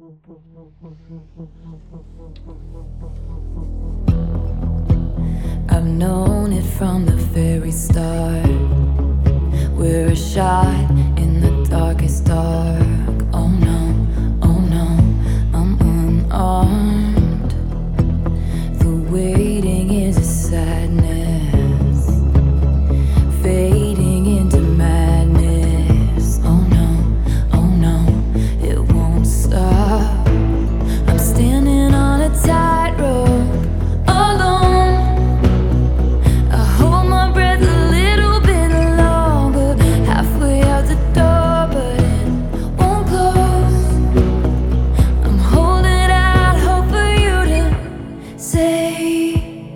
I've known it from the very start. We're a shot in the darkest dark. Oh no, I'm unarmed. The waiting is a sadness, fading into madness. Oh no, it won't stop. I'm standing on a tightrope, alone. I hold my breath a little bit longer, halfway out the door, but it won't close. I'm holding out hope for you to say,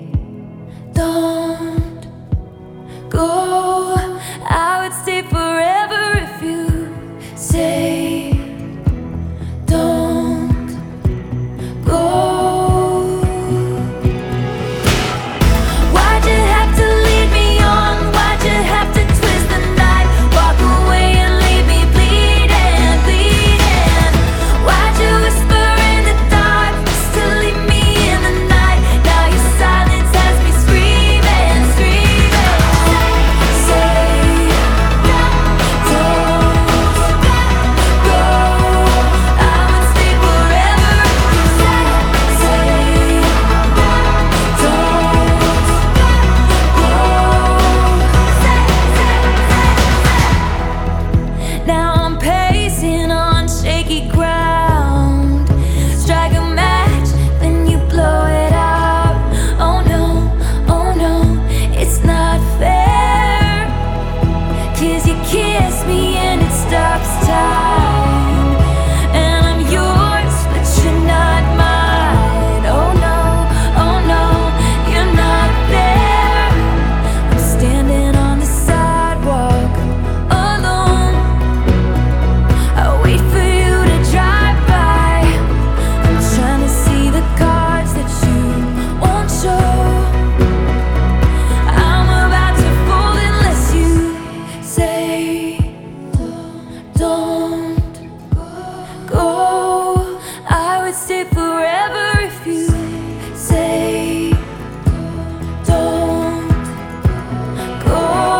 don't go. I would stay forever if you say, don't go. Why'd you have to lead me on? Why'd you have to twist the knife? Walk away and leave me bleeding, bleeding. Why'd you whisper in the dark just to leave me in the night? Now your silence has me screaming, screaming. Say, don't go. I would stay forever if you say, don't go. Now I'm pacing on shaky ground. Strike a match, then you blow it out. Oh no, it's not fair. 'Cause you kiss me and it stops time. And I'm yours, but you're not mine. Oh no, you're not there. I'm standing on the sidewalk, alone. I wait for you to drive by. I'm trying to see the cards that you won't show. I'm about to fold unless you say, don't go. I would stay forever if you say, don't go.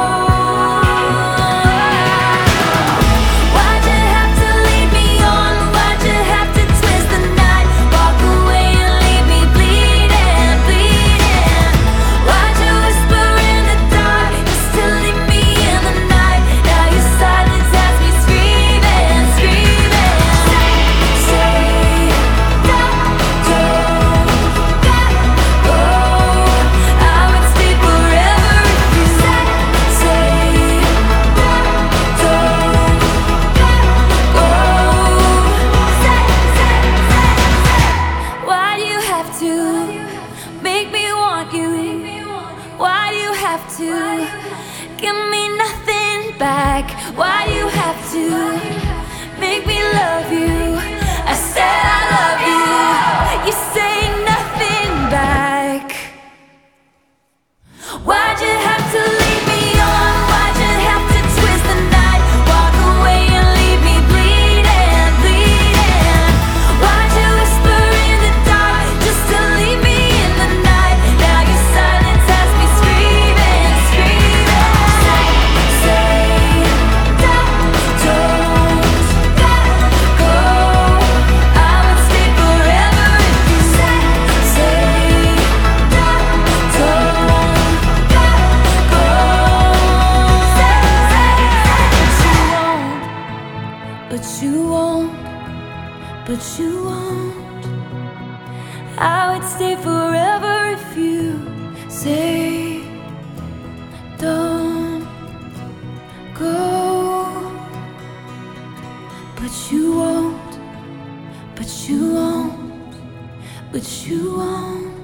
Why'd you have to lead me on? Why'd you have to twist the knife? Walk away and leave me bleeding, bleeding. Why'd you whisper in the dark just to leave me in the night? Now your silence has me screaming, screaming. Say, don't go. I would stay forever if you say, don't go. Why do you have to make me want you? Why do you have to give me nothing back? Why do you have to make me love you? I said I love you, you say nothing back. Why'd you have to lead me on? Why'd you have to twist the knife? Walk away and leave me bleeding, bleeding. Why'd you whisper in the dark just to leave me in the night? Now your silence has me screaming, screaming. Say, don't go. I would stay forever if you say, don't go. But you won't. I would stay forever if you say, don't go. But you won't. But you won't.